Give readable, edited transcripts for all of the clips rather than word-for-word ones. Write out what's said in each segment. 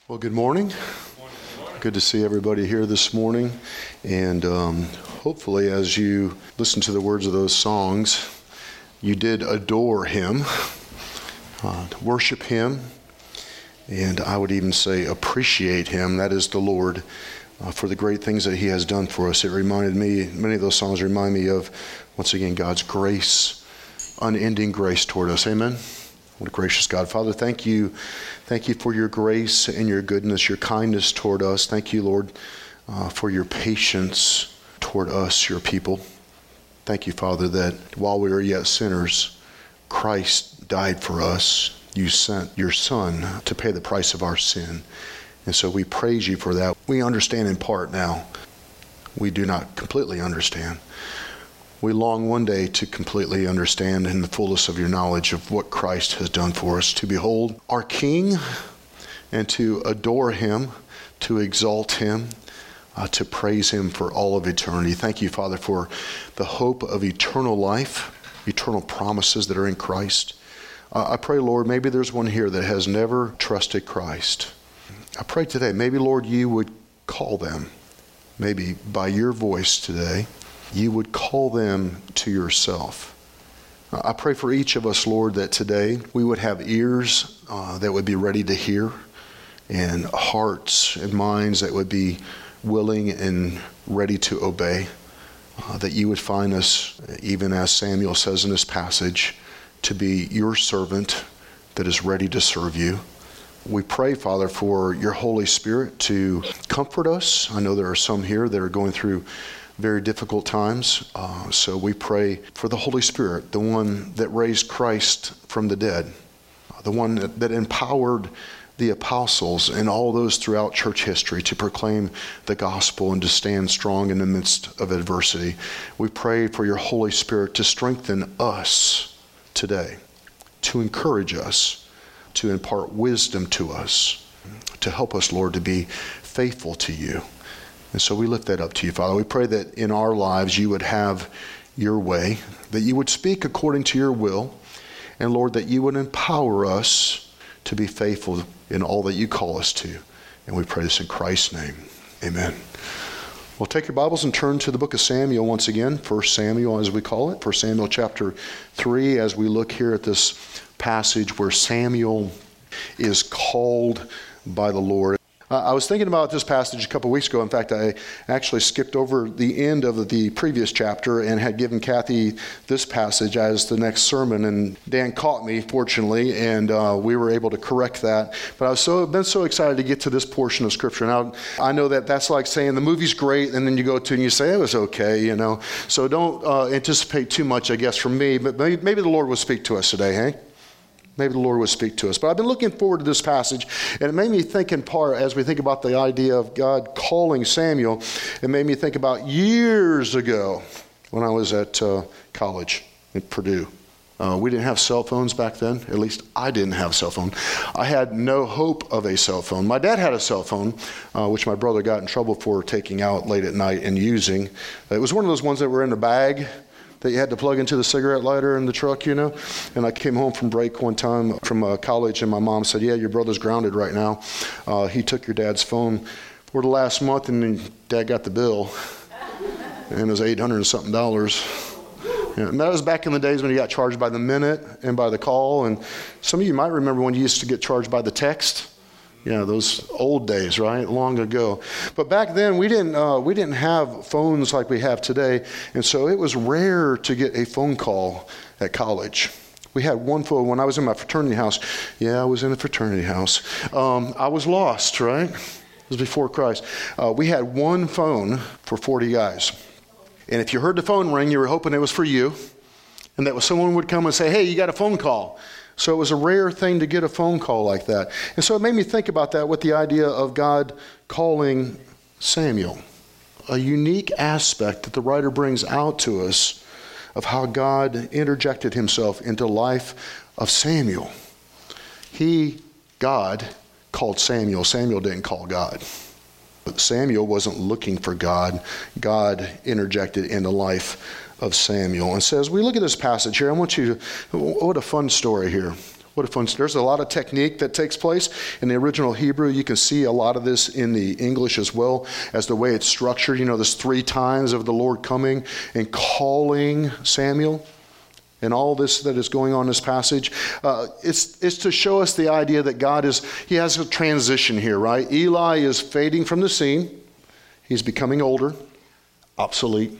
Well, good morning. Good to see everybody here this morning. And hopefully as you listen to the words of those songs, you did adore him, worship him, and I would even say appreciate him, that is the Lord, for the great things that he has done for us. It reminded me, many of those songs remind me of, once again, God's grace, unending grace toward us. Amen. What a gracious God. Father, thank you. Thank you for your grace and your goodness, your kindness toward us. Thank you, Lord, for your patience toward us, your people. Thank you, Father, that while we were yet sinners, Christ died for us. You sent your Son to pay the price of our sin. And so we praise you for that. We understand in part now. We do not completely understand. We long one day to completely understand in the fullness of your knowledge of what Christ has done for us, to behold our King and to adore him, to exalt him, to praise him for all of eternity. Thank you, Father, for the hope of eternal life, eternal promises that are in Christ. I pray, Lord, maybe there's one here that has never trusted Christ. I pray today, maybe, Lord, you would call them, maybe by your voice today, you would call them to yourself. I pray for each of us, Lord, that today we would have ears that would be ready to hear, and hearts and minds that would be willing and ready to obey, that you would find us, even as Samuel says in this passage, to be your servant that is ready to serve you. We pray, Father, for your Holy Spirit to comfort us. I know there are some here that are going through very difficult times. So we pray for the Holy Spirit, the one that raised Christ from the dead, the one that empowered the apostles and all those throughout church history to proclaim the gospel and to stand strong in the midst of adversity. We pray for your Holy Spirit to strengthen us today, to encourage us, to impart wisdom to us, to help us, Lord, to be faithful to you. And so we lift that up to you, Father. We pray that in our lives you would have your way, that you would speak according to your will, and Lord, that you would empower us to be faithful in all that you call us to. And we pray this in Christ's name. Amen. Well, take your Bibles and turn to the book of Samuel once again, 1 Samuel as we call it, 1 Samuel chapter 3, as we look here at this passage where Samuel is called by the Lord. I was thinking about this passage a couple weeks ago. In fact, I actually skipped over the end of the previous chapter and had given Kathy this passage as the next sermon. And Dan caught me, fortunately, and we were able to correct that. But I've been so excited to get to this portion of Scripture. Now, I know that that's like saying the movie's great, and then you go to and you say, it was okay, you know. So don't anticipate too much, I guess, from me. But maybe the Lord will speak to us today, hey? Maybe the Lord will speak to us. But I've been looking forward to this passage, and it made me think in part, as we think about the idea of God calling Samuel, it made me think about years ago when I was at college at Purdue. We didn't have cell phones back then. At least I didn't have a cell phone. I had no hope of a cell phone. My dad had a cell phone, which my brother got in trouble for taking out late at night and using. It was one of those ones that were in a bag that you had to plug into the cigarette lighter in the truck, you know. And I came home from break one time from college, and my mom said, yeah, your brother's grounded right now. He took your dad's phone for the last month, and then Dad got the bill. And it was $800 and something. Yeah, and that was back in the days when you got charged by the minute and by the call. And some of you might remember when you used to get charged by the text. Yeah, those old days, right? Long ago. But back then, we didn't have phones like we have today, and so it was rare to get a phone call at college. We had one phone when I was in my fraternity house. Yeah, I was in a fraternity house. I was lost, right? It was before Christ. We had one phone for 40 guys. And if you heard the phone ring, you were hoping it was for you, and that someone would come and say, hey, you got a phone call. So it was a rare thing to get a phone call like that. And so it made me think about that with the idea of God calling Samuel. A unique aspect that the writer brings out to us of how God interjected himself into the life of Samuel. God, called Samuel. Samuel didn't call God. But Samuel wasn't looking for God. God interjected in the life of Samuel. And so as we look at this passage here, I want you to, what a fun story here. What a fun, there's a lot of technique that takes place in the original Hebrew. You can see a lot of this in the English as well as the way it's structured. There's 3 times of the Lord coming and calling Samuel and all this that is going on in this passage. It's to show us the idea that God he has a transition here, right? Eli is fading from the scene. He's becoming older, obsolete.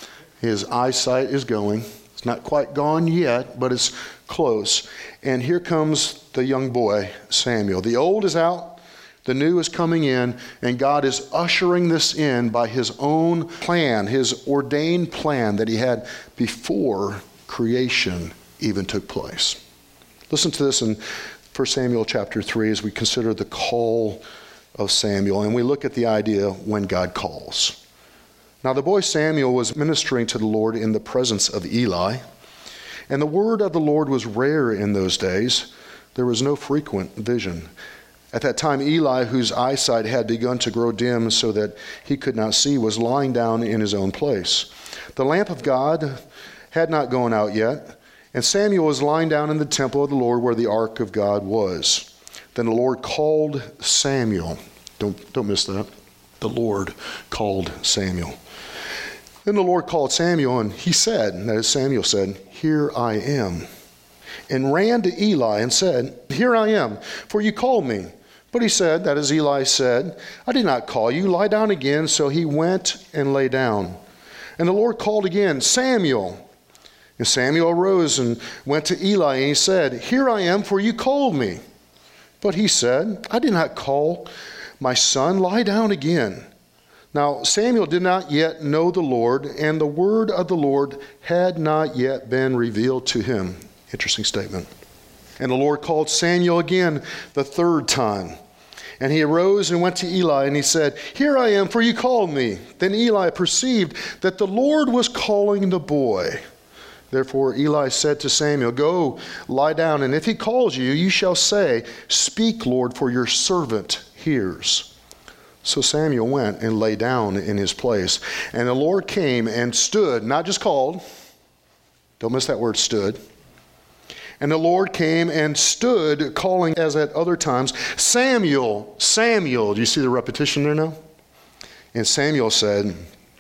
His eyesight is going. It's not quite gone yet, but it's close. And here comes the young boy, Samuel. The old is out, the new is coming in, and God is ushering this in by his own plan, his ordained plan that he had before creation even took place. Listen to this in 1 Samuel chapter 3 as we consider the call of Samuel, and we look at the idea when God calls. Now the boy Samuel was ministering to the Lord in the presence of Eli, and the word of the Lord was rare in those days. There was no frequent vision. At that time, Eli, whose eyesight had begun to grow dim so that he could not see, was lying down in his own place. The lamp of God had not gone out yet, and Samuel was lying down in the temple of the Lord where the ark of God was. Then the Lord called Samuel. Don't miss that. The Lord called Samuel. Then the Lord called Samuel, and he said, that is, Samuel said, "Here I am," and ran to Eli and said, "Here I am, for you called me." But he said, that is, Eli said, "I did not call you. Lie down again." So he went and lay down. And the Lord called again, "Samuel." And Samuel arose and went to Eli, and he said, "Here I am, for you called me." But he said, "I did not call. My son, lie down again." Now Samuel did not yet know the Lord, and the word of the Lord had not yet been revealed to him. Interesting statement. And the Lord called Samuel again the 3rd time. And he arose and went to Eli, and he said, "Here I am, for you called me." Then Eli perceived that the Lord was calling the boy. Therefore Eli said to Samuel, "Go, lie down, and if he calls you, you shall say, 'Speak, Lord, for your servant hears.'" So Samuel went and lay down in his place. And the Lord came and stood, not just called. Don't miss that word, stood. And the Lord came and stood, calling as at other times, "Samuel, Samuel." Do you see the repetition there now? And Samuel said,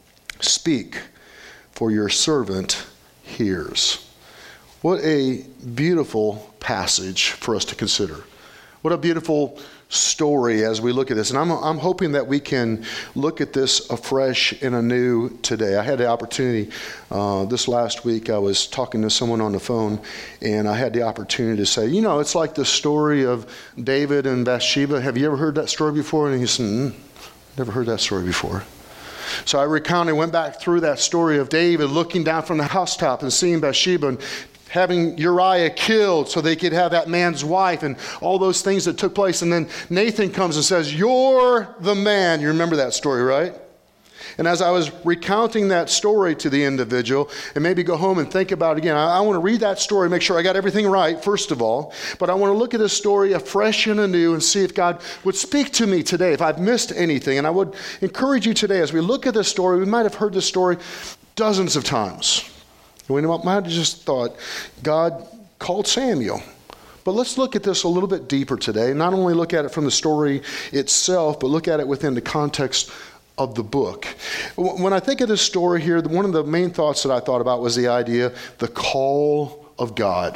"Speak, for your servant hears." What a beautiful passage for us to consider. What a beautiful story as we look at this. And I'm hoping that we can look at this afresh and anew today. I had the opportunity this last week. I was talking to someone on the phone, and I had the opportunity to say, it's like the story of David and Bathsheba. Have you ever heard that story before? And he said, "Never heard that story before." So I recounted, went back through that story of David looking down from the housetop and seeing Bathsheba and having Uriah killed so they could have that man's wife and all those things that took place. And then Nathan comes and says, "You're the man." You remember that story, right? And as I was recounting that story to the individual, and maybe go home and think about it again, I want to read that story, make sure I got everything right, first of all. But I want to look at this story afresh and anew and see if God would speak to me today, if I've missed anything. And I would encourage you today, as we look at this story, we might have heard this story dozens of times. We might have just thought, God called Samuel. But let's look at this a little bit deeper today. Not only look at it from the story itself, but look at it within the context of the book. When I think of this story here, one of the main thoughts that I thought about was the idea, the call of God.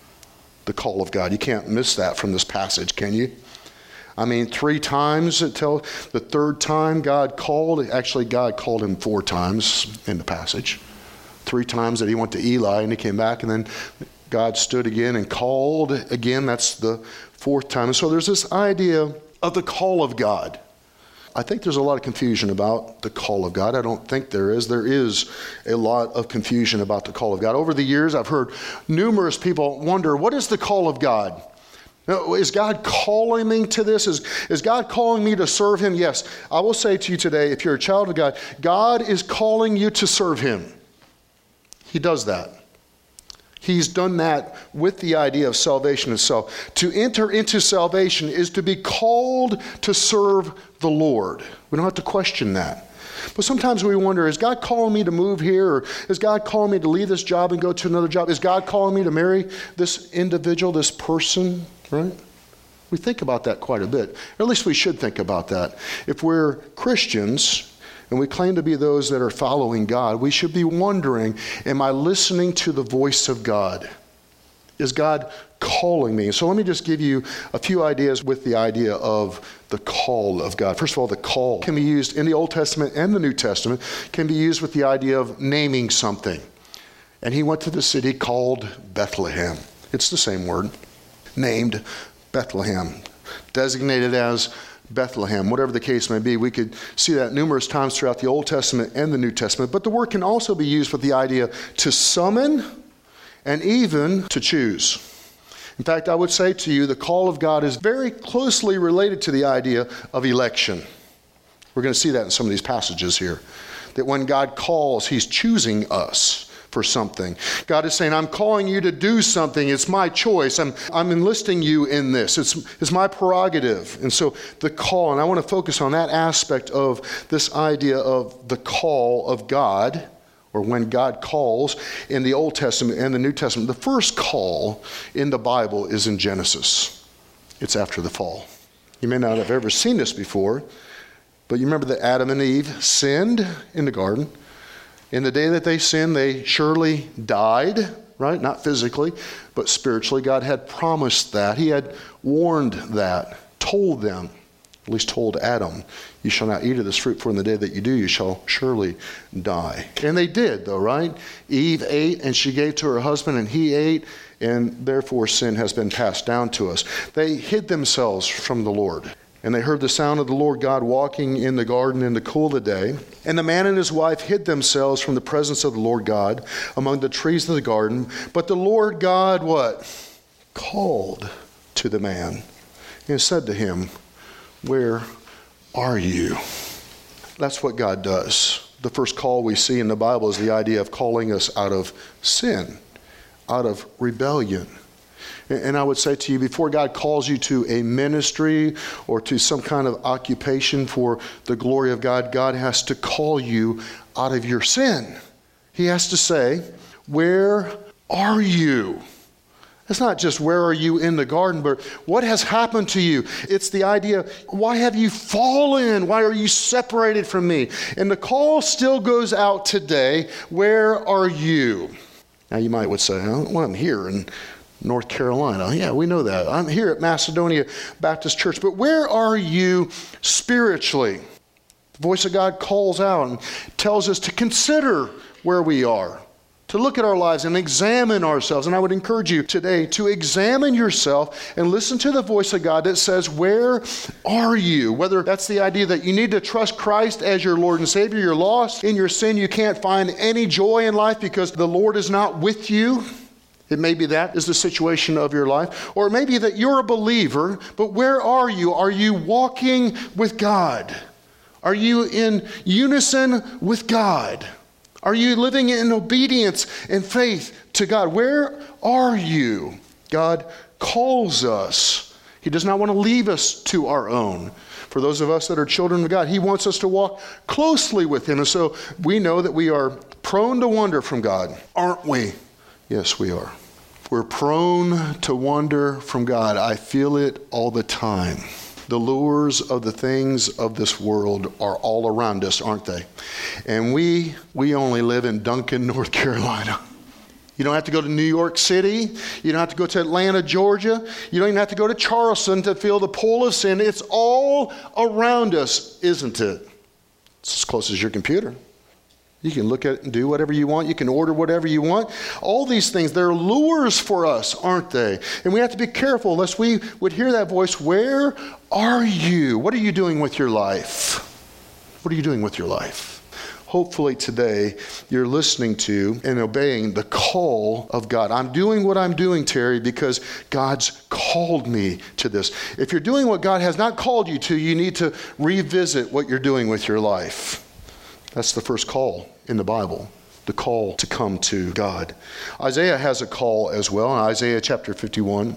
The call of God. You can't miss that from this passage, can you? 3 times it tells, the 3rd time God called, actually God called him 4 times in the passage. 3 times that he went to Eli and he came back, and then God stood again and called again. That's the 4th time. And so there's this idea of the call of God. I think there's a lot of confusion about the call of God. I don't think there is. There is a lot of confusion about the call of God. Over the years, I've heard numerous people wonder, what is the call of God? Is God calling me to this? Is God calling me to serve him? Yes. I will say to you today, if you're a child of God, God is calling you to serve him. He does that. He's done that with the idea of salvation itself. To enter into salvation is to be called to serve the Lord. We don't have to question that. But sometimes we wonder, is God calling me to move here? Or is God calling me to leave this job and go to another job? Is God calling me to marry this individual, this person, right? We think about that quite a bit. Or at least we should think about that. If we're Christians and we claim to be those that are following God, we should be wondering, am I listening to the voice of God? Is God calling me? So let me just give you a few ideas with the idea of the call of God. First of all, the call can be used in the Old Testament and the New Testament, can be used with the idea of naming something. And he went to the city called Bethlehem. It's the same word. Named Bethlehem. Designated as Bethlehem, whatever the case may be. We could see that numerous times throughout the Old Testament and the New Testament. But the word can also be used with the idea to summon and even to choose. In fact, I would say to you, the call of God is very closely related to the idea of election. We're going to see that in some of these passages here. That when God calls, he's choosing us for something. God is saying, I'm calling you to do something. It's my choice. I'm enlisting you in this. It's my prerogative. And so the call, and I want to focus on that aspect of this idea of the call of God, or when God calls in the Old Testament and the New Testament. The first call in the Bible is in Genesis. It's after the fall. You may not have ever seen this before, but you remember that Adam and Eve sinned in the garden. In the day that they sinned, they surely died, right? Not physically, but spiritually. God had promised that. He had warned that, told them, at least told Adam, you shall not eat of this fruit, for in the day that you do, you shall surely die. And they did, though, right? Eve ate, and she gave to her husband, and he ate, and therefore sin has been passed down to us. They hid themselves from the Lord, and they heard the sound of the Lord God walking in the garden in the cool of the day. And the man and his wife hid themselves from the presence of the Lord God among the trees of the garden. But the Lord God, what? Called to the man and said to him, where are you? That's what God does. The first call we see in the Bible is the idea of calling us out of sin, out of rebellion. And I would say to you, before God calls you to a ministry or to some kind of occupation for the glory of God, God has to call you out of your sin. He has to say, where are you? It's not just where are you in the garden, but what has happened to you? It's the idea, why have you fallen? Why are you separated from me? And the call still goes out today, where are you? Now you might would say, well, I'm here in North Carolina. Yeah, we know that. I'm here at Macedonia Baptist Church. But where are you spiritually? The voice of God calls out and tells us to consider where we are, to look at our lives and examine ourselves. And I would encourage you today to examine yourself and listen to the voice of God that says, where are you? Whether that's the idea that you need to trust Christ as your Lord and Savior, you're lost in your sin, you can't find any joy in life because the Lord is not with you. It may be that is the situation of your life. Or it may be that you're a believer, but where are you? Are you walking with God? Are you in unison with God? Are you living in obedience and faith to God? Where are you? God calls us. He does not want to leave us to our own. For those of us that are children of God, he wants us to walk closely with him. And so we know that we are prone to wander from God, aren't we? Yes, we are. We're prone to wander from God. I feel it all the time. The lures of the things of this world are all around us, aren't they? And we only live in Duncan, North Carolina. You don't have to go to New York City. You don't have to go to Atlanta, Georgia. You don't even have to go to Charleston to feel the pull of sin. It's all around us, isn't it? It's as close as your computer. You can look at it and do whatever you want. You can order whatever you want. All these things, they're lures for us, aren't they? And we have to be careful lest we would hear that voice, where are you? What are you doing with your life? What are you doing with your life? Hopefully today you're listening to and obeying the call of God. I'm doing what I'm doing, Terry, because God's called me to this. If you're doing what God has not called you to, you need to revisit what you're doing with your life. That's the first call in the Bible, the call to come to God. Isaiah has a call as well in Isaiah chapter 51.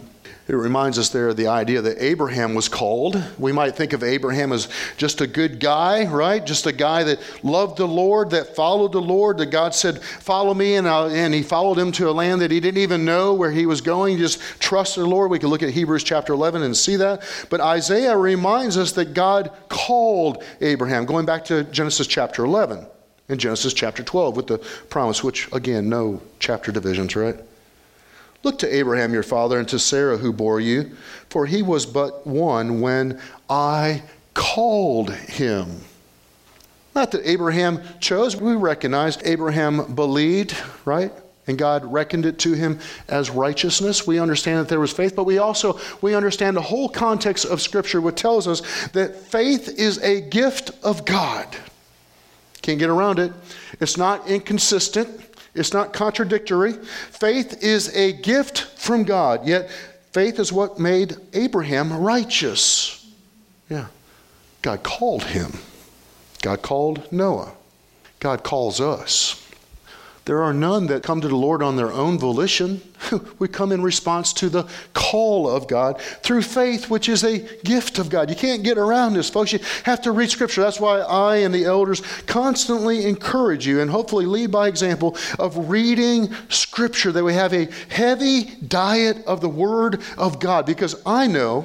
It reminds us there of the idea that Abraham was called. We might think of Abraham as just a good guy, right? Just a guy that loved the Lord, that followed the Lord, that God said, follow me, and he followed him to a land that he didn't even know where he was going. He just trusted the Lord. We can look at Hebrews chapter 11 and see that. But Isaiah reminds us that God called Abraham, going back to Genesis chapter 11 and Genesis chapter 12 with the promise, which, again, no chapter divisions, right? Look to Abraham your father and to Sarah who bore you, for he was but one when I called him. Not that Abraham chose. We recognize Abraham believed, right? And God reckoned it to him as righteousness. We understand that there was faith, but we understand the whole context of Scripture, which tells us that faith is a gift of God. Can't get around it. It's not inconsistent. It's not contradictory. Faith is a gift from God, yet faith is what made Abraham righteous. Yeah. God called him. God called Noah. God calls us. There are none that come to the Lord on their own volition. We come in response to the call of God through faith, which is a gift of God. You can't get around this, folks. You have to read Scripture. That's why I and the elders constantly encourage you and hopefully lead by example of reading Scripture, that we have a heavy diet of the Word of God. Because I know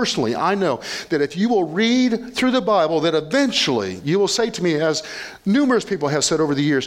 that if you will read through the Bible, that eventually you will say to me, as numerous people have said over the years,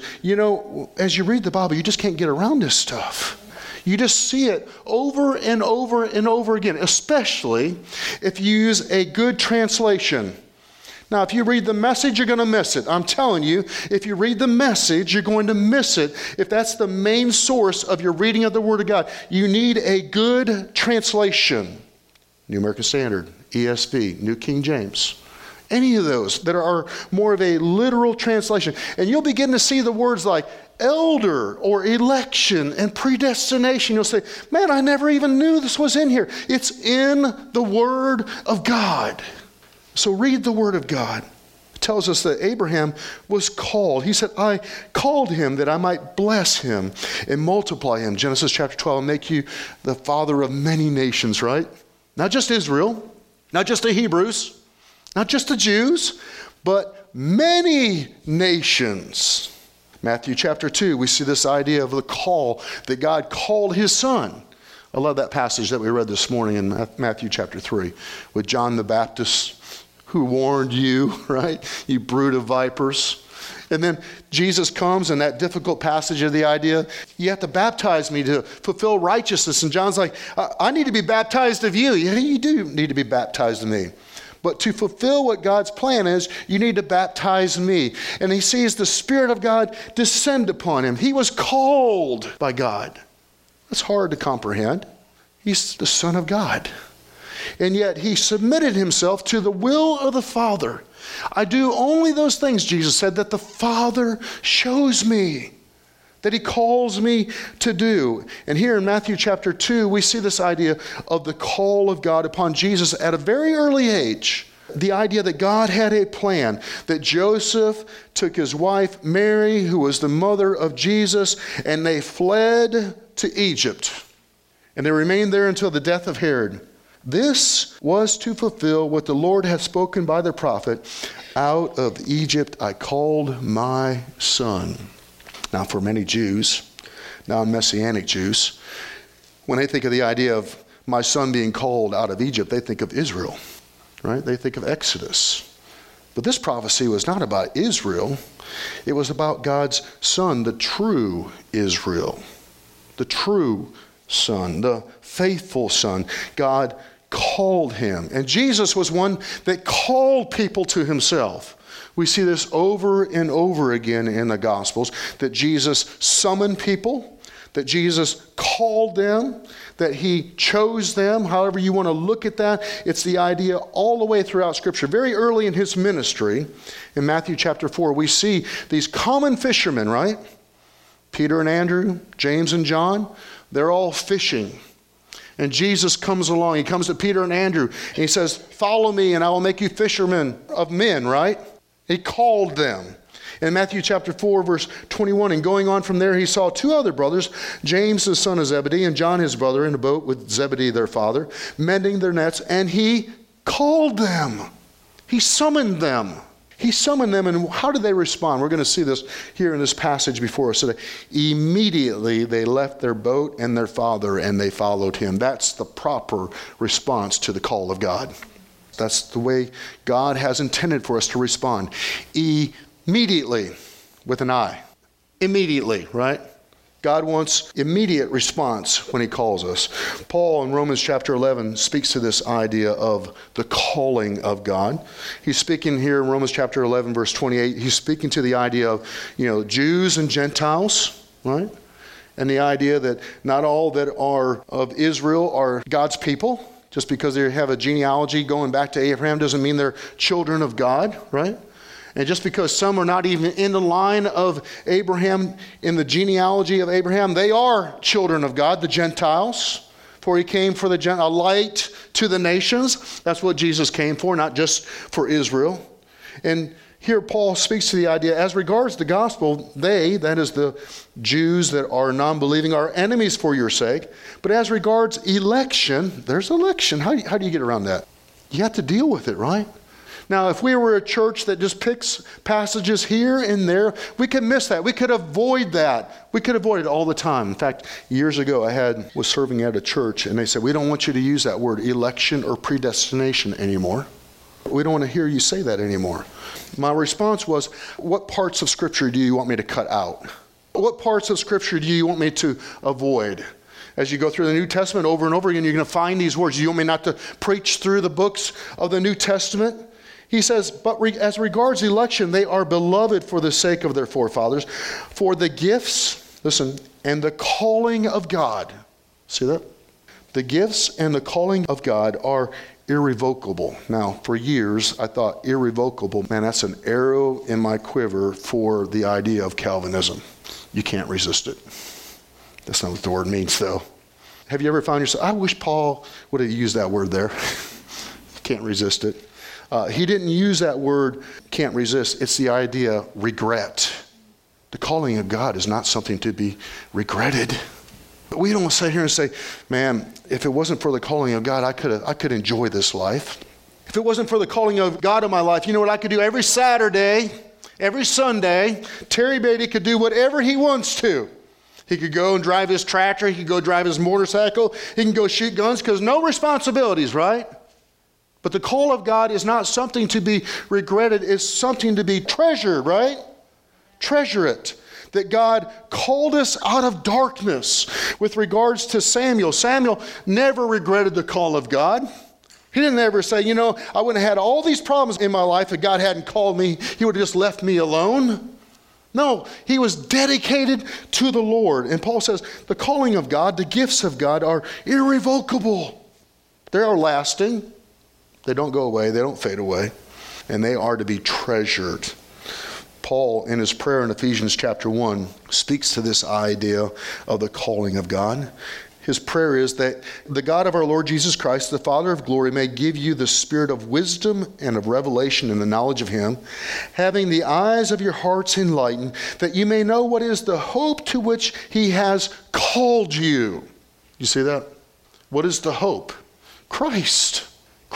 as you read the Bible, you just can't get around this stuff. You just see it over and over and over again, especially if you use a good translation. Now, if you read the Message, you're going to miss it. I'm telling you, if you read the Message, you're going to miss it. If that's the main source of your reading of the Word of God, you need a good translation. New American Standard, ESV, New King James. Any of those that are more of a literal translation. And you'll begin to see the words like elder or election and predestination. You'll say, man, I never even knew this was in here. It's in the Word of God. So read the Word of God. It tells us that Abraham was called. He said, I called him that I might bless him and multiply him. Genesis chapter 12, and make you the father of many nations, right? Not just Israel, not just the Hebrews, not just the Jews, but many nations. Matthew chapter 2, we see this idea of the call that God called his son. I love that passage that we read this morning in Matthew chapter 3 with John the Baptist, who warned you, right? You brood of vipers. And then Jesus comes in that difficult passage of the idea, you have to baptize me to fulfill righteousness. And John's like, I need to be baptized of you. Yeah, you do need to be baptized of me. But to fulfill what God's plan is, you need to baptize me. And he sees the Spirit of God descend upon him. He was called by God. That's hard to comprehend. He's the Son of God. And yet he submitted himself to the will of the Father. I do only those things, Jesus said, that the Father shows me, that he calls me to do. And here in Matthew chapter 2, we see this idea of the call of God upon Jesus at a very early age. The idea that God had a plan, that Joseph took his wife Mary, who was the mother of Jesus, and they fled to Egypt. And they remained there until the death of Herod. This was to fulfill what the Lord had spoken by the prophet, out of Egypt I called my son. Now for many Jews, non-Messianic Jews, when they think of the idea of my son being called out of Egypt, they think of Israel, right? They think of Exodus. But this prophecy was not about Israel. It was about God's son, the true Israel, the true son, the faithful son. God called him. And Jesus was one that called people to himself. We see this over and over again in the Gospels, that Jesus summoned people, that Jesus called them, that he chose them. However you want to look at that, it's the idea all the way throughout Scripture. Very early in his ministry, in Matthew chapter 4, we see these common fishermen, right? Peter and Andrew, James and John, they're all fishing. And Jesus comes along. He comes to Peter and Andrew, and he says, follow me and I will make you fishermen of men, right? He called them. In Matthew chapter 4, verse 21, and going on from there, he saw two other brothers, James the son of Zebedee and John his brother, in a boat with Zebedee their father, mending their nets, and he called them. He summoned them. He summoned them, and how did they respond? We're going to see this here in this passage before us today. Immediately they left their boat and their father, and they followed him. That's the proper response to the call of God. That's the way God has intended for us to respond. Immediately, with an I. Immediately, right? God wants immediate response when he calls us. Paul in Romans chapter 11 speaks to this idea of the calling of God. He's speaking here in Romans chapter 11, verse 28. He's speaking to the idea of, Jews and Gentiles, right? And the idea that not all that are of Israel are God's people. Just because they have a genealogy going back to Abraham doesn't mean they're children of God, right? And just because some are not even in the line of Abraham, in the genealogy of Abraham, they are children of God, the Gentiles. For he came for a light to the nations. That's what Jesus came for, not just for Israel. And here Paul speaks to the idea, as regards the gospel, they, that is the Jews that are non-believing, are enemies for your sake. But as regards election, there's election. How do you get around that? You have to deal with it, right? Now, if we were a church that just picks passages here and there, we could miss that. We could avoid that. We could avoid it all the time. In fact, years ago, I was serving at a church, and they said, we don't want you to use that word election or predestination anymore. We don't want to hear you say that anymore. My response was, what parts of Scripture do you want me to cut out? What parts of Scripture do you want me to avoid? As you go through the New Testament over and over again, you're going to find these words. You want me not to preach through the books of the New Testament? He says, but as regards election, they are beloved for the sake of their forefathers. For the gifts, listen, and the calling of God. See that? The gifts and the calling of God are irrevocable. Now, for years, I thought irrevocable, man, that's an arrow in my quiver for the idea of Calvinism. You can't resist it. That's not what the word means, though. Have you ever found yourself, I wish Paul would have used that word there. Can't resist it. He didn't use that word, can't resist. It's the idea, regret. The calling of God is not something to be regretted. We don't sit here and say, man, if it wasn't for the calling of God, I could enjoy this life. If it wasn't for the calling of God in my life, you know what I could do every Saturday, every Sunday? Terry Beatty could do whatever he wants to. He could go and drive his tractor. He could go drive his motorcycle. He can go shoot guns because no responsibilities, right? But the call of God is not something to be regretted. It's something to be treasured, right? Treasure it. That God called us out of darkness. With regards to Samuel, Samuel never regretted the call of God. He didn't ever say, I wouldn't have had all these problems in my life if God hadn't called me. He would have just left me alone. No, he was dedicated to the Lord. And Paul says, the calling of God, the gifts of God are irrevocable. They are lasting. They don't go away. They don't fade away. And they are to be treasured. Paul, in his prayer in Ephesians chapter 1, speaks to this idea of the calling of God. His prayer is that the God of our Lord Jesus Christ, the Father of glory, may give you the spirit of wisdom and of revelation in the knowledge of him, having the eyes of your hearts enlightened, that you may know what is the hope to which he has called you. You see that? What is the hope? Christ,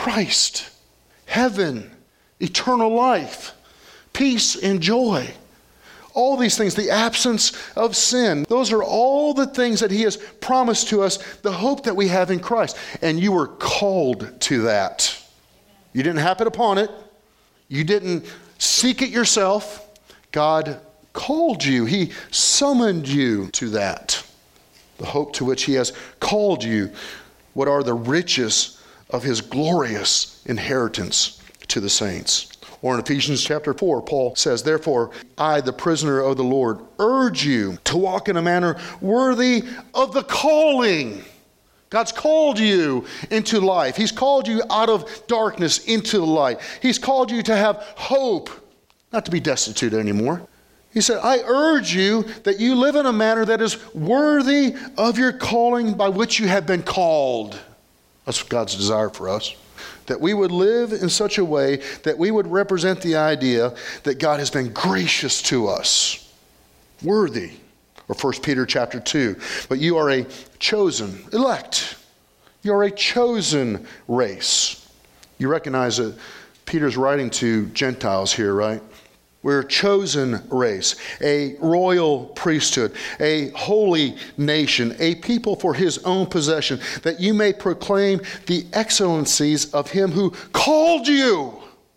heaven, eternal life, peace and joy. All these things, the absence of sin, those are all the things that he has promised to us, the hope that we have in Christ. And you were called to that. You didn't happen upon it. You didn't seek it yourself. God called you. He summoned you to that. The hope to which he has called you. What are the riches of his glorious inheritance to the saints. Or in Ephesians chapter 4, Paul says, therefore, I, the prisoner of the Lord, urge you to walk in a manner worthy of the calling. God's called you into life. He's called you out of darkness into the light. He's called you to have hope, not to be destitute anymore. He said, I urge you that you live in a manner that is worthy of your calling by which you have been called. That's God's desire for us. That we would live in such a way that we would represent the idea that God has been gracious to us, worthy. Or 1 Peter chapter 2. But you are a chosen, elect. You are a chosen race. You recognize that Peter's writing to Gentiles here, right? We're a chosen race, a royal priesthood, a holy nation, a people for his own possession, that you may proclaim the excellencies of him who called you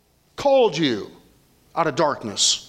out of darkness.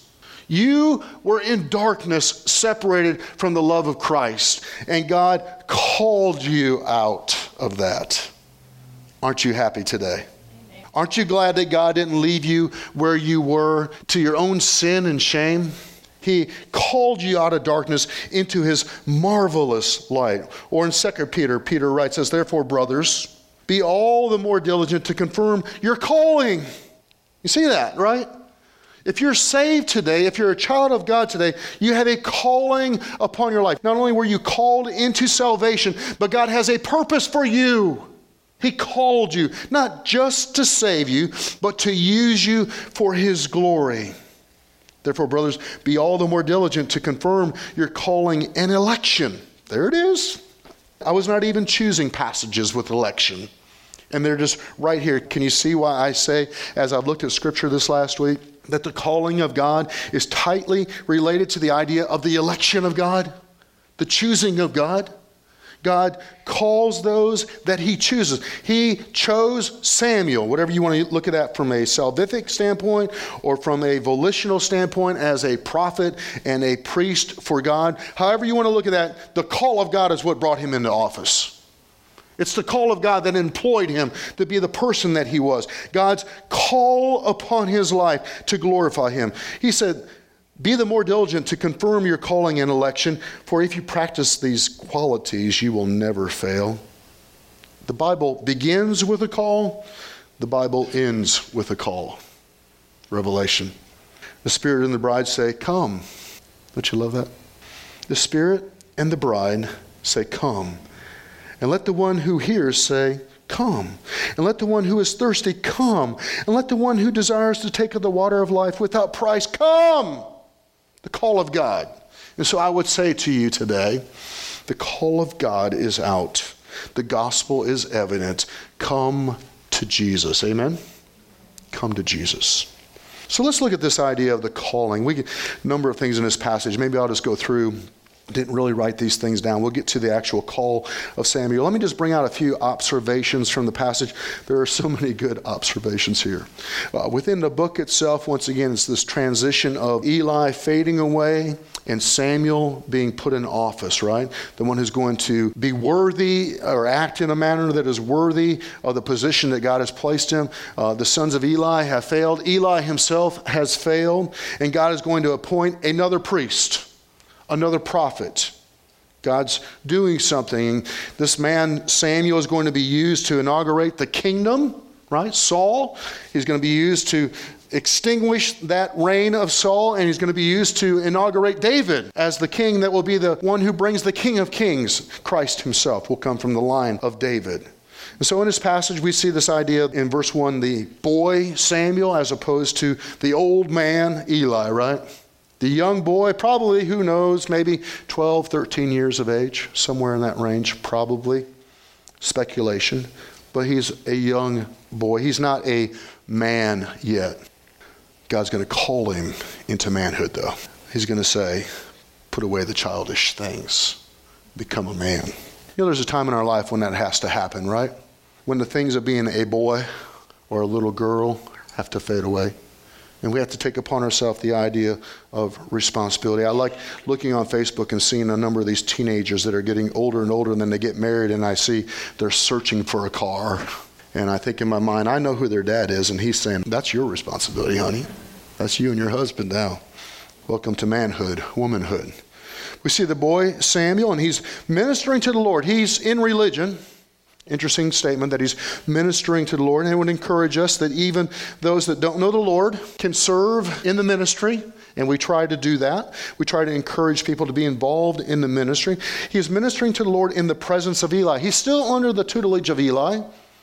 You were in darkness, separated from the love of Christ, and God called you out of that. Aren't you happy today? Aren't you glad that God didn't leave you where you were to your own sin and shame? He called you out of darkness into his marvelous light. Or in 2 Peter, Peter writes, says, therefore, brothers, be all the more diligent to confirm your calling. You see that, right? If you're saved today, if you're a child of God today, you have a calling upon your life. Not only were you called into salvation, but God has a purpose for you. He called you, not just to save you, but to use you for his glory. Therefore, brothers, be all the more diligent to confirm your calling and election. There it is. I was not even choosing passages with election. And they're just right here. Can you see why I say, as I've looked at Scripture this last week, that the calling of God is tightly related to the idea of the election of God, the choosing of God? God calls those that he chooses. He chose Samuel, whatever you want to look at that from a salvific standpoint or from a volitional standpoint as a prophet and a priest for God. However you want to look at that, the call of God is what brought him into office. It's the call of God that employed him to be the person that he was. God's call upon his life to glorify him. He said, be the more diligent to confirm your calling and election, for if you practice these qualities, you will never fail. The Bible begins with a call. The Bible ends with a call. Revelation. The Spirit and the bride say, come. Don't you love that? The Spirit and the bride say, come. And let the one who hears say, come. And let the one who is thirsty come. And let the one who desires to take of the water of life without price come. The call of God. And so I would say to you today, the call of God is out. The gospel is evident. Come to Jesus. Amen? Come to Jesus. So let's look at this idea of the calling. We get a number of things in this passage. Maybe I'll just go through. Didn't really write these things down. We'll get to the actual call of Samuel. Let me just bring out a few observations from the passage. There are so many good observations here. Within the book itself, once again, it's this transition of Eli fading away and Samuel being put in office, right? The one who's going to be worthy or act in a manner that is worthy of the position that God has placed him. The sons of Eli have failed. Eli himself has failed. And God is going to appoint another priest. Another prophet. God's doing something. This man, Samuel, is going to be used to inaugurate the kingdom, right? Saul. He's going to be used to extinguish that reign of Saul, and he's going to be used to inaugurate David as the king that will be the one who brings the King of Kings. Christ himself will come from the line of David. And so in this passage, we see this idea in verse 1, the boy Samuel as opposed to the old man Eli, right? The young boy, probably, who knows, maybe 12, 13 years of age, somewhere in that range, probably. Speculation. But he's a young boy. He's not a man yet. God's going to call him into manhood, though. He's going to say, put away the childish things. Become a man. You know, there's a time in our life when that has to happen, right? When the things of being a boy or a little girl have to fade away. And we have to take upon ourselves the idea of responsibility. I like looking on Facebook and seeing a number of these teenagers that are getting older and older, and then they get married, and I see they're searching for a car. And I think in my mind, I know who their dad is, and he's saying, that's your responsibility, honey. That's you and your husband now. Welcome to manhood, womanhood. We see the boy Samuel, and he's ministering to the Lord. He's in religion. Interesting statement that he's ministering to the Lord. And it would encourage us that even those that don't know the Lord can serve in the ministry. And we try to do that. We try to encourage people to be involved in the ministry. He's ministering to the Lord in the presence of Eli. He's still under the tutelage of Eli.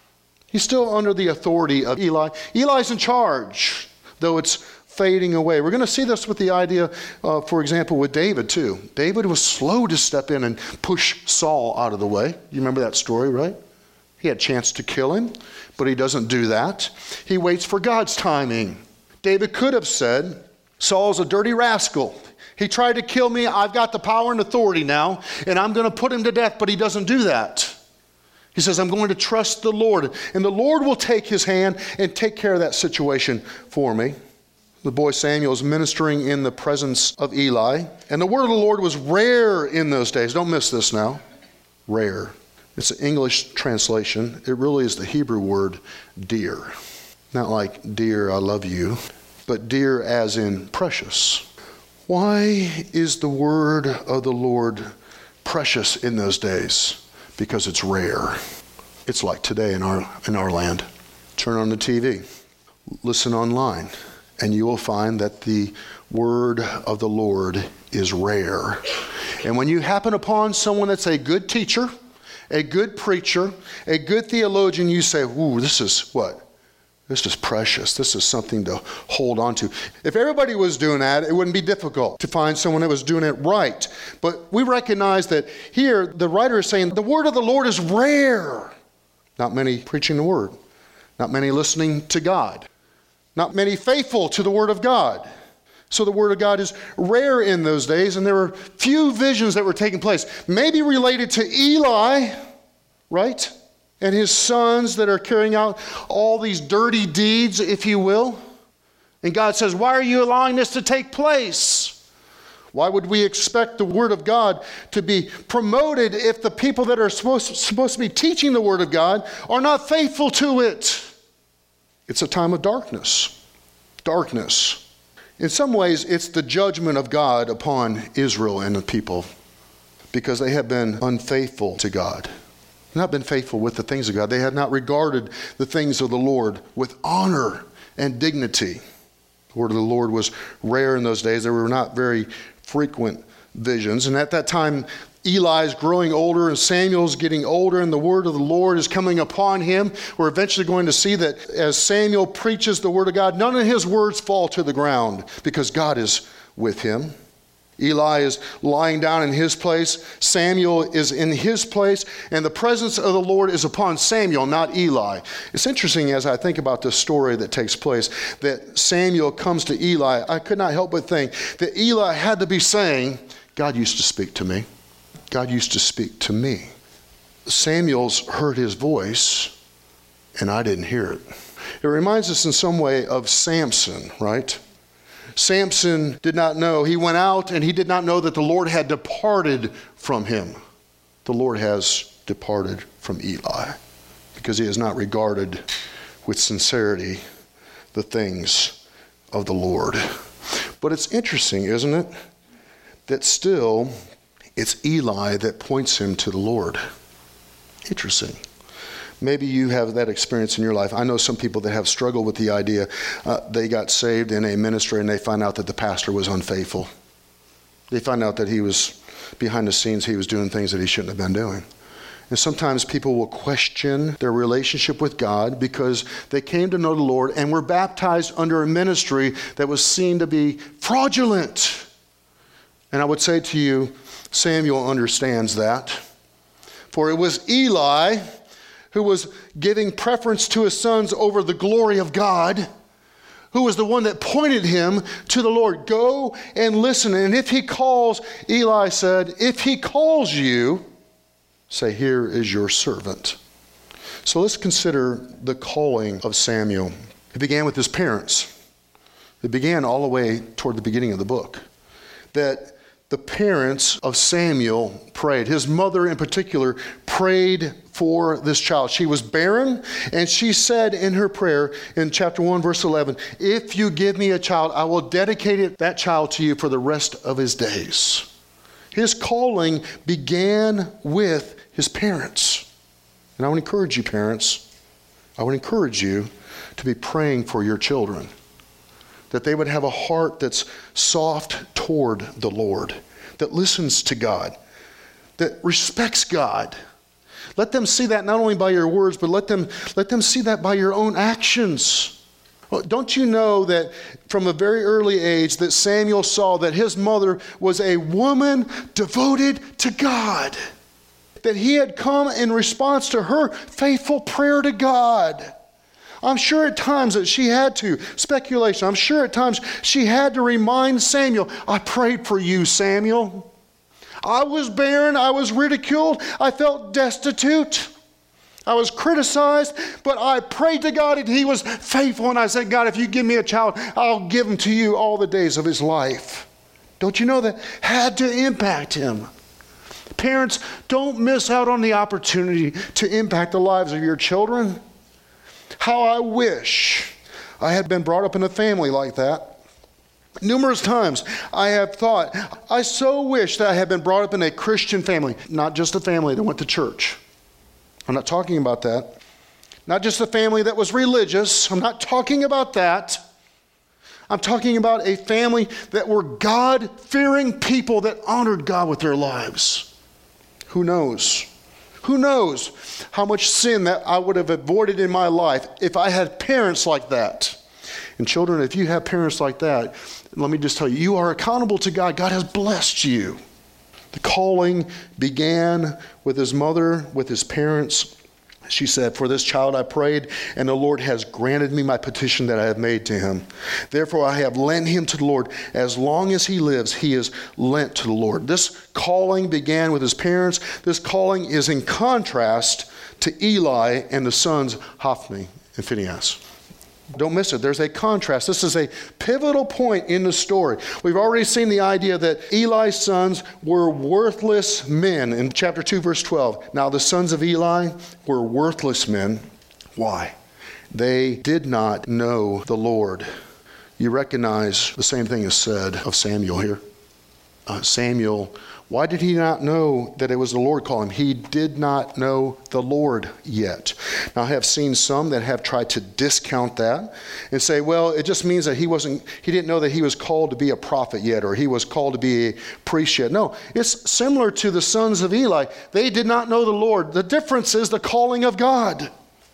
He's still under the authority of Eli. Eli's in charge, though it's fading away. We're going to see this with the idea, for example, with David too. David was slow to step in and push Saul out of the way. You remember that story, right? He had a chance to kill him, but he doesn't do that. He waits for God's timing. David could have said, Saul's a dirty rascal. He tried to kill me. I've got the power and authority now, and I'm going to put him to death, but he doesn't do that. He says, I'm going to trust the Lord, and the Lord will take his hand and take care of that situation for me. The boy Samuel is ministering in the presence of Eli, and the word of the Lord was rare in those days. Don't miss this now. Rare. It's an English translation. It really is the Hebrew word dear. Not like dear, I love you, but dear as in precious. Why is the word of the Lord precious in those days? Because it's rare. It's like today in our land. Turn on the TV, listen online, and you will find that the word of the Lord is rare. And when you happen upon someone that's a good teacher, a good preacher, a good theologian, you say, ooh, this is what? This is precious. This is something to hold on to. If everybody was doing that, it wouldn't be difficult to find someone that was doing it right. But we recognize that here the writer is saying the word of the Lord is rare. Not many preaching the word. Not many listening to God. Not many faithful to the word of God. So the word of God is rare in those days, and there were few visions that were taking place. Maybe related to Eli, right? And his sons that are carrying out all these dirty deeds, if you will. And God says, why are you allowing this to take place? Why would we expect the word of God to be promoted if the people that are supposed to be teaching the word of God are not faithful to it? It's a time of darkness. Darkness. In some ways, it's the judgment of God upon Israel and the people because they have been unfaithful to God. Not been faithful with the things of God. They had not regarded the things of the Lord with honor and dignity. The word of the Lord was rare in those days. There were not very frequent visions. And at that time, Eli is growing older and Samuel's getting older and the word of the Lord is coming upon him. We're eventually going to see that as Samuel preaches the word of God, none of his words fall to the ground because God is with him. Eli is lying down in his place. Samuel is in his place. And the presence of the Lord is upon Samuel, not Eli. It's interesting as I think about this story that takes place, that Samuel comes to Eli. I could not help but think that Eli had to be saying, God used to speak to me. God used to speak to me. Samuel's heard his voice, and I didn't hear it. It reminds us in some way of Samson, right? Samson did not know. He went out and he did not know that the Lord had departed from him. The Lord has departed from Eli because he has not regarded with sincerity the things of the Lord. But it's interesting, isn't it? That still it's Eli that points him to the Lord. Interesting. Maybe you have that experience in your life. I know some people that have struggled with the idea. They got saved in a ministry and they find out that the pastor was unfaithful. They find out that he was, behind the scenes, he was doing things that he shouldn't have been doing. And sometimes people will question their relationship with God because they came to know the Lord and were baptized under a ministry that was seen to be fraudulent. And I would say to you, Samuel understands that. For it was Eli who was giving preference to his sons over the glory of God, who was the one that pointed him to the Lord. Go and listen. And if he calls, Eli said, if he calls you, say, here is your servant. So let's consider the calling of Samuel. It began with his parents. It began all the way toward the beginning of the book. That the parents of Samuel prayed. His mother in particular prayed for this child. She was barren, and she said in her prayer in chapter 1, verse 11, if you give me a child, I will dedicate that child to you for the rest of his days. His calling began with his parents. And I would encourage you, parents, I would encourage you to be praying for your children, that they would have a heart that's soft toward the Lord, that listens to God, that respects God, Let them see that not only by your words, but let them see that by your own actions. Well, don't you know that from a very early age that Samuel saw that his mother was a woman devoted to God? That he had come in response to her faithful prayer to God. I'm sure at times that she had to, speculation, I'm sure at times she had to remind Samuel, I prayed for you, Samuel. I was barren, I was ridiculed, I felt destitute, I was criticized, but I prayed to God and he was faithful. And I said, God, if you give me a child, I'll give him to you all the days of his life. Don't you know that had to impact him? Parents, don't miss out on the opportunity to impact the lives of your children. How I wish I had been brought up in a family like that. Numerous times I have thought, I so wish that I had been brought up in a Christian family, not just a family that went to church. I'm not talking about that. Not just a family that was religious. I'm not talking about that. I'm talking about a family that were God-fearing people that honored God with their lives. Who knows? Who knows how much sin that I would have avoided in my life if I had parents like that. And children, if you have parents like that, let me just tell you, you are accountable to God. God has blessed you. The calling began with his mother, with his parents. She said, for this child I prayed, and the Lord has granted me my petition that I have made to him. Therefore I have lent him to the Lord. As long as he lives, he is lent to the Lord. This calling began with his parents. This calling is in contrast to Eli and the sons Hophni and Phinehas. Don't miss it. There's a contrast. This is a pivotal point in the story. We've already seen the idea that Eli's sons were worthless men in chapter 2, verse 12. Now, the sons of Eli were worthless men. Why? They did not know the Lord. You recognize the same thing is said of Samuel here. Samuel, why did he not know that it was the Lord calling him? He did not know the Lord yet. Now, I have seen some that have tried to discount that and say, well, it just means that he didn't know that he was called to be a prophet yet, or he was called to be a priest yet. No, it's similar to the sons of Eli. They did not know the Lord. The difference is the calling of God.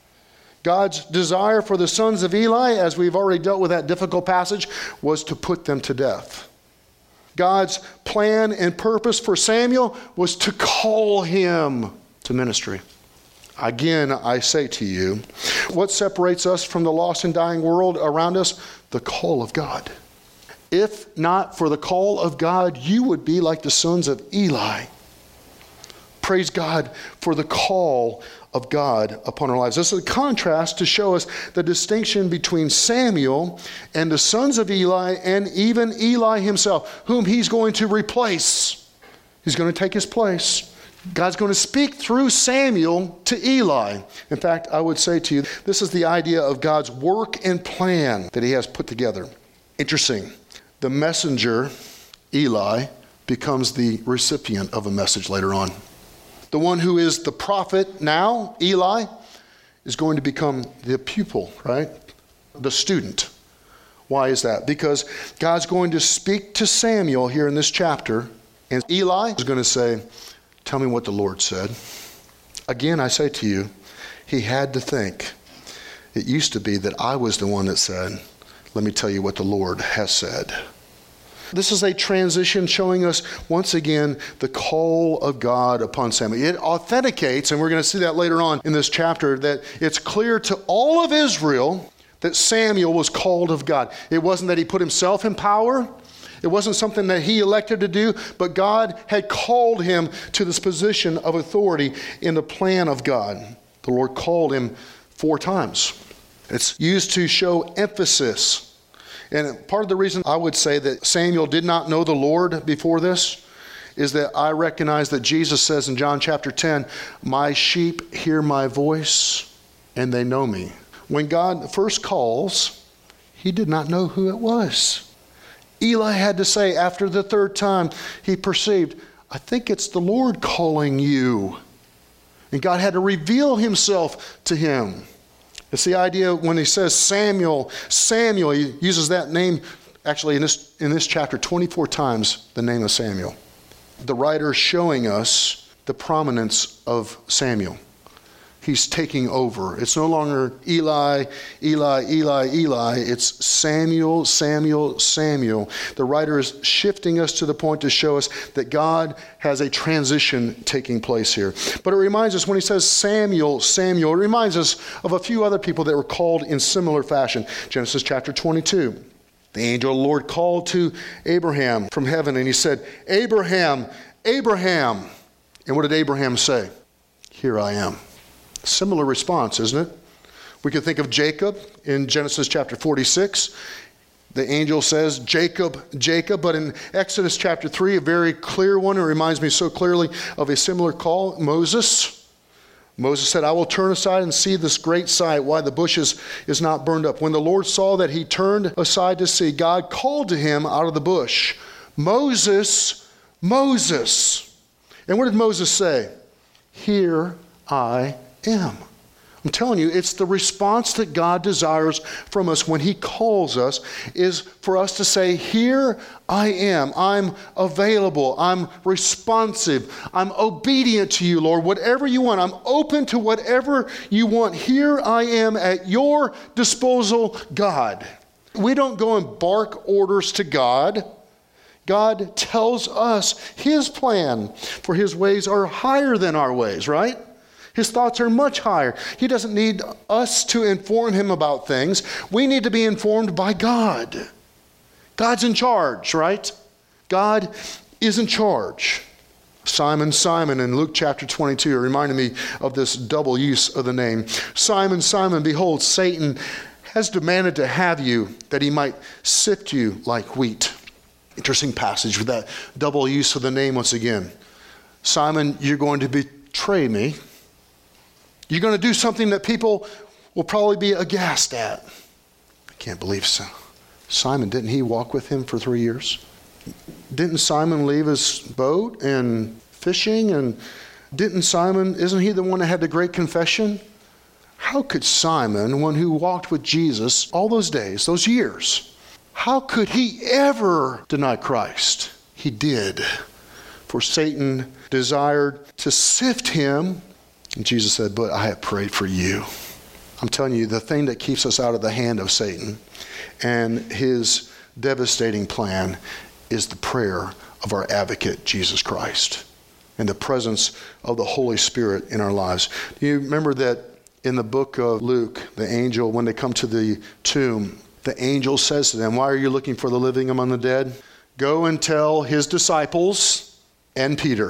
God's desire for the sons of Eli, as we've already dealt with that difficult passage, was to put them to death. God's plan and purpose for Samuel was to call him to ministry. Again, I say to you, what separates us from the lost and dying world around us? The call of God. If not for the call of God, you would be like the sons of Eli. Praise God for the call of God upon our lives. This is a contrast to show us the distinction between Samuel and the sons of Eli and even Eli himself, whom he's going to replace. He's going to take his place. God's going to speak through Samuel to Eli. In fact, I would say to you, this is the idea of God's work and plan that he has put together. Interesting. The messenger, Eli, becomes the recipient of a message later on. The one who is the prophet now, Eli, is going to become the pupil, right? The student. Why is that? Because God's going to speak to Samuel here in this chapter, and Eli is going to say, tell me what the Lord said. Again, I say to you, he had to think. It used to be that I was the one that said, let me tell you what the Lord has said. This is a transition showing us, once again, the call of God upon Samuel. It authenticates, and we're going to see that later on in this chapter, that it's clear to all of Israel that Samuel was called of God. It wasn't that he put himself in power. It wasn't something that he elected to do, but God had called him to this position of authority in the plan of God. The Lord called him 4 times. It's used to show emphasis. And part of the reason I would say that Samuel did not know the Lord before this is that I recognize that Jesus says in John chapter 10, my sheep hear my voice and they know me. When God first calls, he did not know who it was. Eli had to say after the 3rd time, he perceived, I think it's the Lord calling you. And God had to reveal himself to him. It's the idea when he says Samuel, Samuel, he uses that name actually in this chapter 24 times, the name of Samuel. The writer is showing us the prominence of Samuel. He's taking over. It's no longer Eli, Eli, Eli, Eli. It's Samuel, Samuel, Samuel. The writer is shifting us to the point to show us that God has a transition taking place here. But it reminds us when he says Samuel, Samuel, it reminds us of a few other people that were called in similar fashion. Genesis chapter 22. The angel of the Lord called to Abraham from heaven and he said, Abraham, Abraham. And what did Abraham say? Here I am. Similar response, isn't it? We could think of Jacob in Genesis chapter 46. The angel says, Jacob, Jacob. But in Exodus chapter 3, a very clear one. It reminds me so clearly of a similar call. Moses. Moses said, I will turn aside and see this great sight, why the bush is not burned up. When the Lord saw that he turned aside to see, God called to him out of the bush, Moses, Moses. And what did Moses say? Here I am. I'm telling you, it's the response that God desires from us when he calls us is for us to say, here I am. I'm available. I'm responsive. I'm obedient to you, Lord. Whatever you want, I'm open to whatever you want. Here I am at your disposal, God. We don't go and bark orders to God. God tells us his plan, for his ways are higher than our ways, right? His thoughts are much higher. He doesn't need us to inform him about things. We need to be informed by God. God's in charge, right? God is in charge. Simon, Simon in Luke chapter 22 reminded me of this double use of the name. Simon, Simon, behold, Satan has demanded to have you that he might sift you like wheat. Interesting passage with that double use of the name once again. Simon, you're going to betray me. You're going to do something that people will probably be aghast at. I can't believe so. Simon, didn't he walk with him for 3 years? Didn't Simon leave his boat and fishing? And isn't he the one that had the great confession? How could Simon, one who walked with Jesus all those days, those years, how could he ever deny Christ? He did. For Satan desired to sift him. And Jesus said, but I have prayed for you. I'm telling you, the thing that keeps us out of the hand of Satan and his devastating plan is the prayer of our advocate, Jesus Christ, and the presence of the Holy Spirit in our lives. Do you remember that in the book of Luke, the angel, when they come to the tomb, the angel says to them, why are you looking for the living among the dead? Go and tell his disciples and Peter.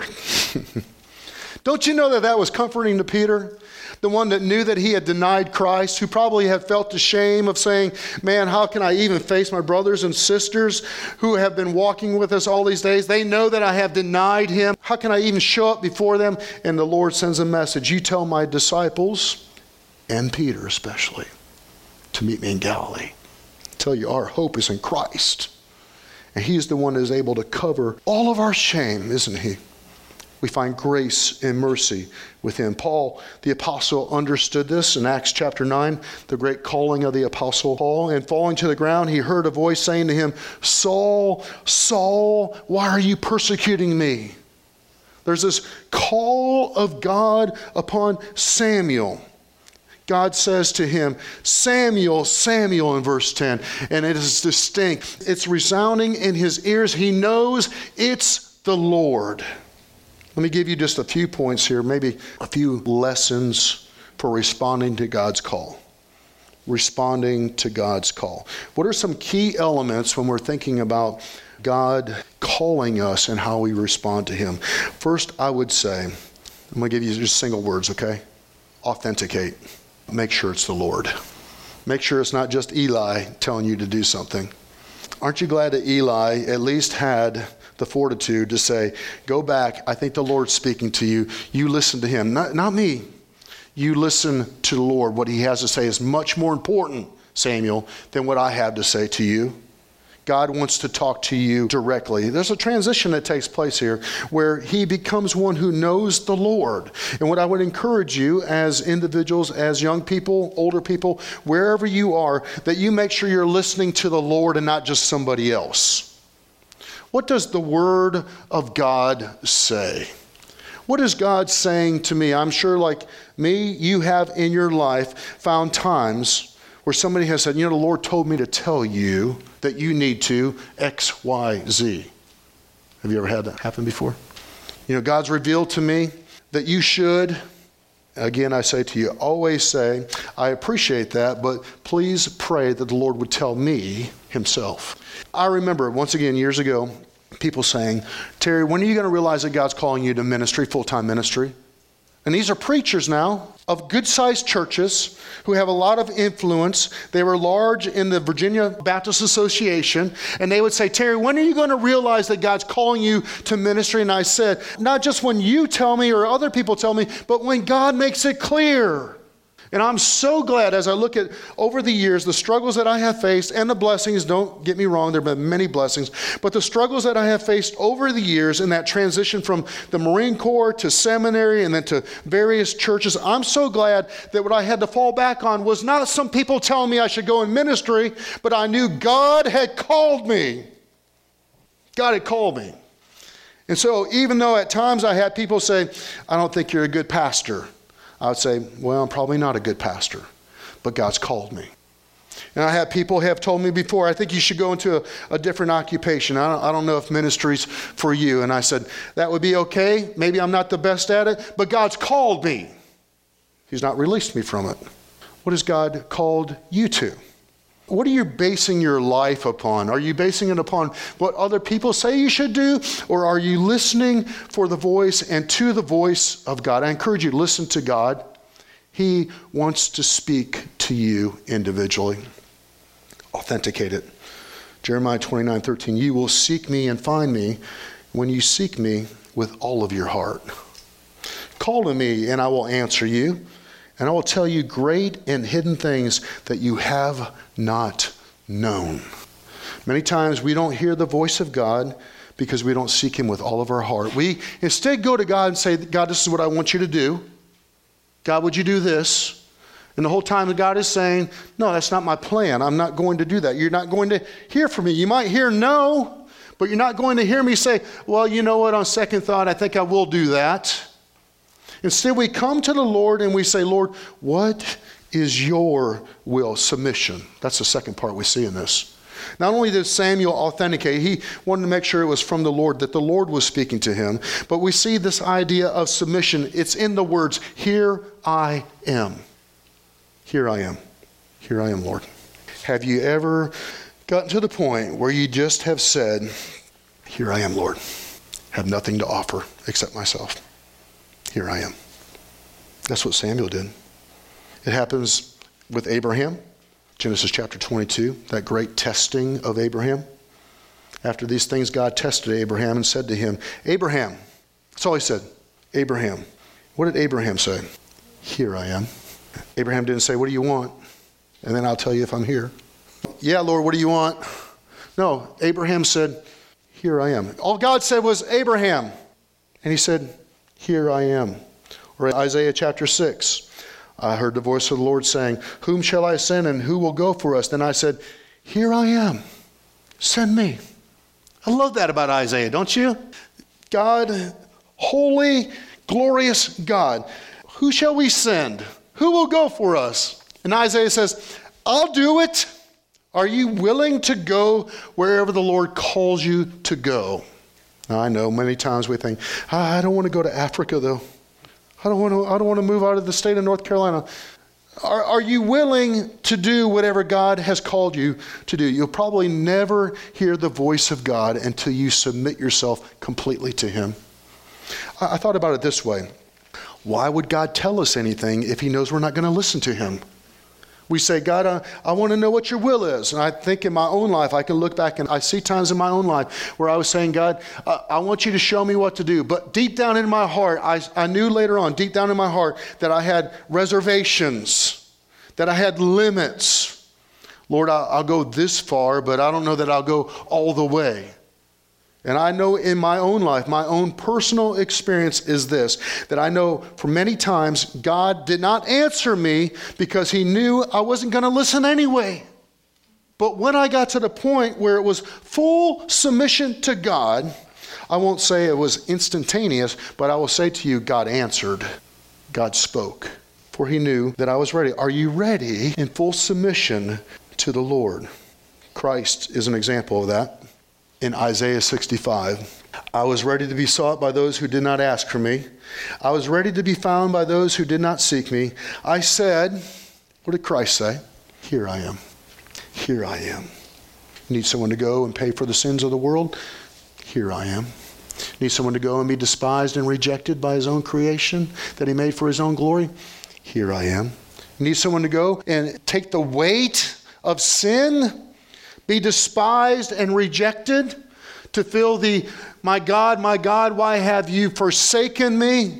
Don't you know that was comforting to Peter? The one that knew that he had denied Christ, who probably had felt the shame of saying, man, how can I even face my brothers and sisters who have been walking with us all these days? They know that I have denied him. How can I even show up before them? And the Lord sends a message. You tell my disciples, and Peter especially, to meet me in Galilee. I tell you, our hope is in Christ. And he's the one that is able to cover all of our shame, isn't he? We find grace and mercy with him. Paul, the apostle, understood this in Acts chapter 9, the great calling of the apostle Paul. And falling to the ground, he heard a voice saying to him, Saul, Saul, why are you persecuting me? There's this call of God upon Samuel. God says to him, Samuel, Samuel in verse 10. And it is distinct. It's resounding in his ears. He knows it's the Lord. Let me give you just a few points here, maybe a few lessons for responding to God's call. Responding to God's call. What are some key elements when we're thinking about God calling us and how we respond to him? First, I would say, I'm going to give you just single words, okay? Authenticate. Make sure it's the Lord. Make sure it's not just Eli telling you to do something. Aren't you glad that Eli at least had the fortitude to say, go back, I think the Lord's speaking to you. You listen to him, not me. You listen to the Lord. What he has to say is much more important, Samuel, than what I have to say to you. God wants to talk to you directly. There's a transition that takes place here where he becomes one who knows the Lord. And what I would encourage you as individuals, as young people, older people, wherever you are, that you make sure you're listening to the Lord and not just somebody else. What does the Word of God say? What is God saying to me? I'm sure like me, you have in your life found times where somebody has said, the Lord told me to tell you that you need to X, Y, Z. Have you ever had that happen before? God's revealed to me that you should. Again, I say to you, always say, I appreciate that, but please pray that the Lord would tell me himself. I remember, once again, years ago, people saying, Terry, when are you going to realize that God's calling you to ministry, full-time ministry? And these are preachers now of good-sized churches who have a lot of influence. They were large in the Virginia Baptist Association. And they would say, Terry, when are you going to realize that God's calling you to ministry? And I said, not just when you tell me or other people tell me, but when God makes it clear. And I'm so glad as I look at over the years, the struggles that I have faced and the blessings, don't get me wrong, there have been many blessings, but the struggles that I have faced over the years in that transition from the Marine Corps to seminary and then to various churches, I'm so glad that what I had to fall back on was not some people telling me I should go in ministry, but I knew God had called me. God had called me. And so even though at times I had people say, I don't think you're a good pastor, I would say, well, I'm probably not a good pastor, but God's called me. And I have people have told me before, I think you should go into a different occupation. I don't know if ministry's for you. And I said, that would be okay. Maybe I'm not the best at it, but God's called me. He's not released me from it. What has God called you to? What are you basing your life upon? Are you basing it upon what other people say you should do? Or are you listening for the voice and to the voice of God? I encourage you to listen to God. He wants to speak to you individually. Authenticate it. Jeremiah 29:13, you will seek me and find me when you seek me with all of your heart. Call to me and I will answer you. And I will tell you great and hidden things that you have not known. Many times we don't hear the voice of God because we don't seek him with all of our heart. We instead go to God and say, God, this is what I want you to do. God, would you do this? And the whole time God is saying, no, that's not my plan. I'm not going to do that. You're not going to hear from me. You might hear no, but you're not going to hear me say, well, you know what, on second thought, I think I will do that. Instead, we come to the Lord and we say, Lord, what is your will? Submission. That's the second part we see in this. Not only did Samuel authenticate, he wanted to make sure it was from the Lord, that the Lord was speaking to him. But we see this idea of submission. It's in the words, here I am. Here I am. Here I am, Lord. Have you ever gotten to the point where you just have said, here I am, Lord. Have nothing to offer except myself. Here I am. That's what Samuel did. It happens with Abraham. Genesis chapter 22, that great testing of Abraham. After these things, God tested Abraham and said to him, Abraham. That's all he said. Abraham. What did Abraham say? Here I am. Abraham didn't say, what do you want? And then I'll tell you if I'm here. Yeah, Lord, what do you want? No, Abraham said, here I am. All God said was, Abraham. And he said, here I am. Or Isaiah chapter 6. I heard the voice of the Lord saying, whom shall I send and who will go for us? Then I said, here I am. Send me. I love that about Isaiah, don't you? God, holy, glorious God. Who shall we send? Who will go for us? And Isaiah says, I'll do it. Are you willing to go wherever the Lord calls you to go? Now, I know many times we think, I don't want to go to Africa though. I don't want to move out of the state of North Carolina. Are you willing to do whatever God has called you to do? You'll probably never hear the voice of God until you submit yourself completely to him. I thought about it this way. Why would God tell us anything if he knows we're not going to listen to him? We say, God, I want to know what your will is. And I think in my own life, I can look back and I see times in my own life where I was saying, God, I want you to show me what to do. But deep down in my heart, I knew later on, deep down in my heart, that I had reservations, that I had limits. Lord, I'll go this far, but I don't know that I'll go all the way. And I know in my own life, my own personal experience is this, that I know for many times God did not answer me because he knew I wasn't going to listen anyway. But when I got to the point where it was full submission to God, I won't say it was instantaneous, but I will say to you, God answered. God spoke. For he knew that I was ready. Are you ready in full submission to the Lord? Christ is an example of that. In Isaiah 65, I was ready to be sought by those who did not ask for me. I was ready to be found by those who did not seek me. I said, what did Christ say? Here I am. Here I am. Need someone to go and pay for the sins of the world? Here I am. Need someone to go and be despised and rejected by his own creation that he made for his own glory? Here I am. Need someone to go and take the weight of sin, be despised and rejected, to feel the, my God, why have you forsaken me?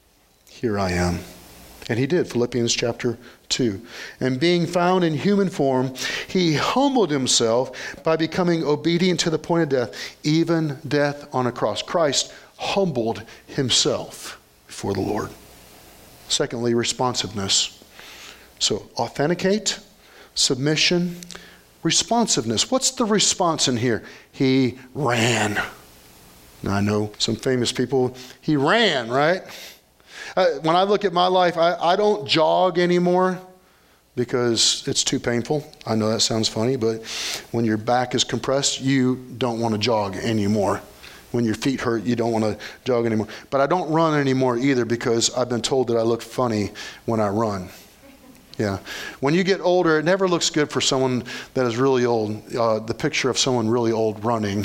Here I am. And he did, Philippians chapter 2. And being found in human form, he humbled himself by becoming obedient to the point of death, even death on a cross. Christ humbled himself before the Lord. Secondly, responsiveness. So authenticate, submission, responsiveness. What's the response in here? He ran. Now I know some famous people, he ran, right? When I look at my life, I don't jog anymore because it's too painful. I know that sounds funny, but when your back is compressed, you don't want to jog anymore. When your feet hurt, you don't want to jog anymore. But I don't run anymore either because I've been told that I look funny when I run. Yeah. When you get older, it never looks good for someone that is really old. The picture of someone really old running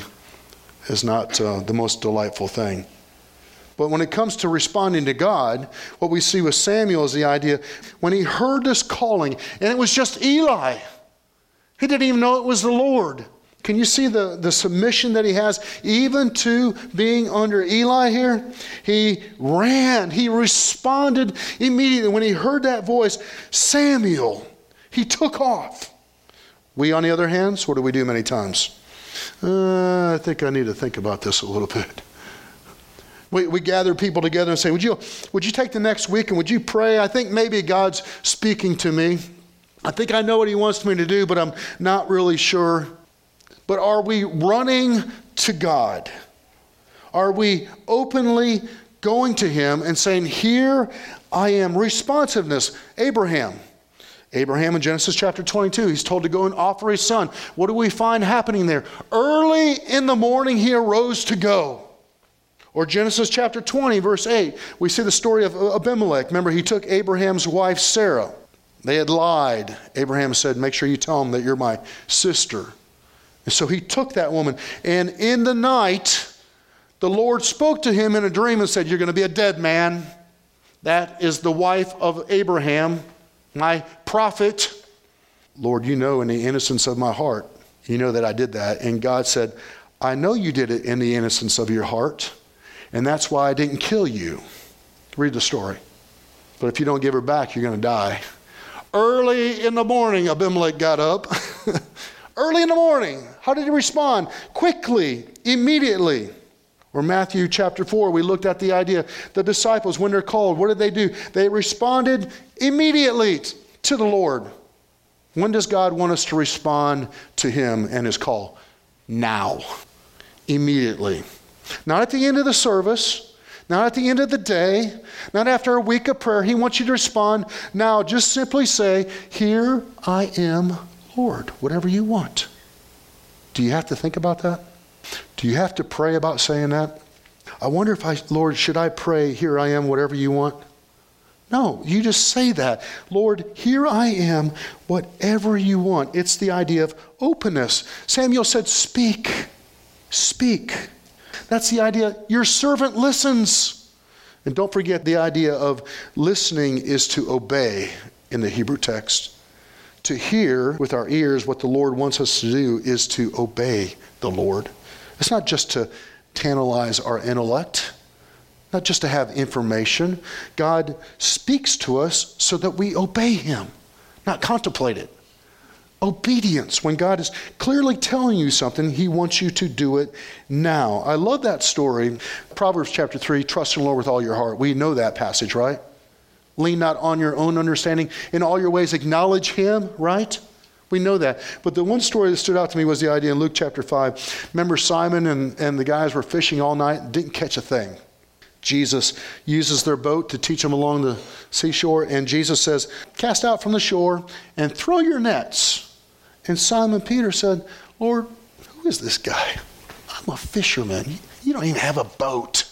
is not the most delightful thing. But when it comes to responding to God, what we see with Samuel is the idea when he heard this calling, and it was just Eli. He didn't even know it was the Lord. Can you see the submission that he has even to being under Eli here? He ran. He responded immediately. When he heard that voice, Samuel, he took off. We, on the other hand, what do we do many times? I think I need to think about this a little bit. We gather people together and say, would you take the next week and would you pray? I think maybe God's speaking to me. I think I know what he wants me to do, but I'm not really sure. But are we running to God? Are we openly going to him and saying, here I am? Responsiveness. Abraham in Genesis chapter 22, he's told to go and offer his son. What do we find happening there? Early in the morning, he arose to go. Or Genesis chapter 20, verse 8, we see the story of Abimelech. Remember, he took Abraham's wife, Sarah. They had lied. Abraham said, make sure you tell them that you're my sister. And so he took that woman. And in the night, the Lord spoke to him in a dream and said, you're going to be a dead man. That is the wife of Abraham, my prophet. Lord, you know in the innocence of my heart, you know that I did that. And God said, I know you did it in the innocence of your heart. And that's why I didn't kill you. Read the story. But if you don't give her back, you're going to die. Early in the morning, Abimelech got up. Early in the morning. How did he respond? Quickly, immediately. Or Matthew chapter 4, we looked at the idea. The disciples, when they're called, what did they do? They responded immediately to the Lord. When does God want us to respond to him and his call? Now. Immediately. Not at the end of the service, not at the end of the day, not after a week of prayer. He wants you to respond now. Just simply say, here I am, Lord, whatever you want. Do you have to think about that? Do you have to pray about saying that? I wonder if Lord, should I pray, here I am, whatever you want? No, you just say that. Lord, here I am, whatever you want. It's the idea of openness. Samuel said, speak, speak. That's the idea. Your servant listens. And don't forget the idea of listening is to obey in the Hebrew text. To hear with our ears what the Lord wants us to do is to obey the Lord. It's not just to tantalize our intellect, not just to have information. God speaks to us so that we obey him, not contemplate it. Obedience. When God is clearly telling you something, he wants you to do it now. I love that story. Proverbs chapter 3, trust in the Lord with all your heart. We know that passage, right? Lean not on your own understanding. In all your ways acknowledge him, right? We know that. But the one story that stood out to me was the idea in Luke chapter 5. Remember Simon and the guys were fishing all night and didn't catch a thing. Jesus uses their boat to teach them along the seashore. And Jesus says, cast out from the shore and throw your nets. And Simon Peter said, Lord, who is this guy? I'm a fisherman. You don't even have a boat.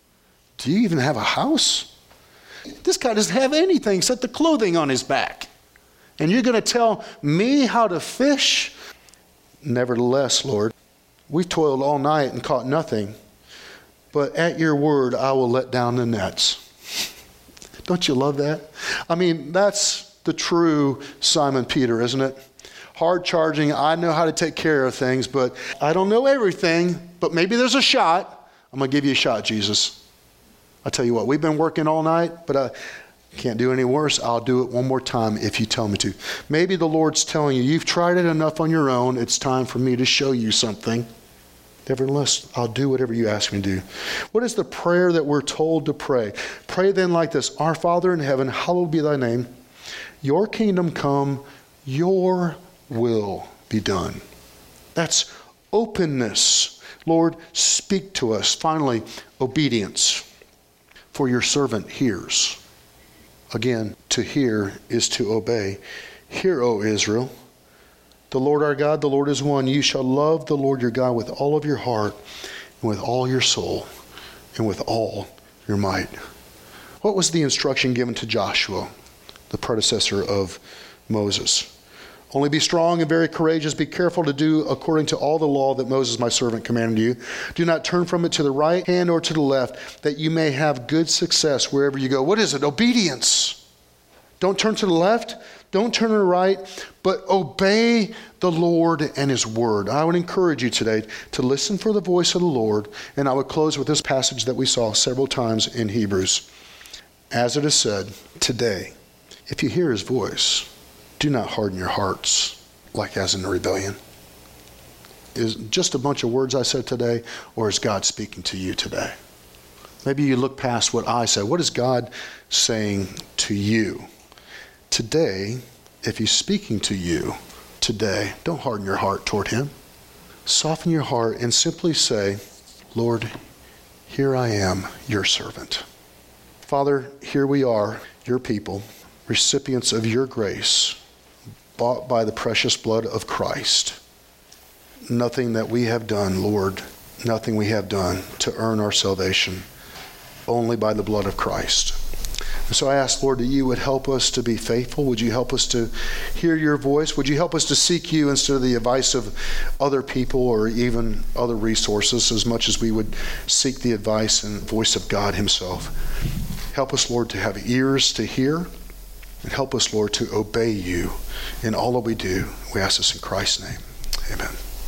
Do you even have a house? This guy doesn't have anything except the clothing on his back. And you're going to tell me how to fish? Nevertheless, Lord, we toiled all night and caught nothing. But at your word, I will let down the nets. Don't you love that? I mean, that's the true Simon Peter, isn't it? Hard charging. I know how to take care of things, but I don't know everything. But maybe there's a shot. I'm going to give you a shot, Jesus. I'll tell you what, we've been working all night, but I can't do any worse. I'll do it one more time if you tell me to. Maybe the Lord's telling you, you've tried it enough on your own. It's time for me to show you something. Nevertheless, I'll do whatever you ask me to do. What is the prayer that we're told to pray? Pray then like this. Our Father in heaven, hallowed be thy name. Your kingdom come, your will be done. That's openness. Lord, speak to us. Finally, obedience. For your servant hears. Again, to hear is to obey. Hear, O Israel. The Lord our God, the Lord is one. You shall love the Lord your God with all of your heart, and with all your soul, and with all your might. What was the instruction given to Joshua, the predecessor of Moses? Only be strong and very courageous. Be careful to do according to all the law that Moses my servant commanded you. Do not turn from it to the right hand or to the left, that you may have good success wherever you go. What is it? Obedience. Don't turn to the left. Don't turn to the right, but obey the Lord and his word. I would encourage you today to listen for the voice of the Lord. And I would close with this passage that we saw several times in Hebrews. As it is said, today, if you hear his voice, do not harden your hearts like as in the rebellion. Is just a bunch of words I said today, or is God speaking to you today? Maybe you look past what I said. What is God saying to you? Today, if he's speaking to you today, don't harden your heart toward him. Soften your heart and simply say, Lord, here I am, your servant. Father, here we are, your people, recipients of your grace, bought by the precious blood of Christ. Nothing that we have done, Lord, nothing we have done to earn our salvation, only by the blood of Christ. And so I ask, Lord, that you would help us to be faithful. Would you help us to hear your voice? Would you help us to seek you instead of the advice of other people or even other resources, as much as we would seek the advice and voice of God himself? Help us, Lord, to have ears to hear, and help us, Lord, to obey you in all that we do. We ask this in Christ's name. Amen.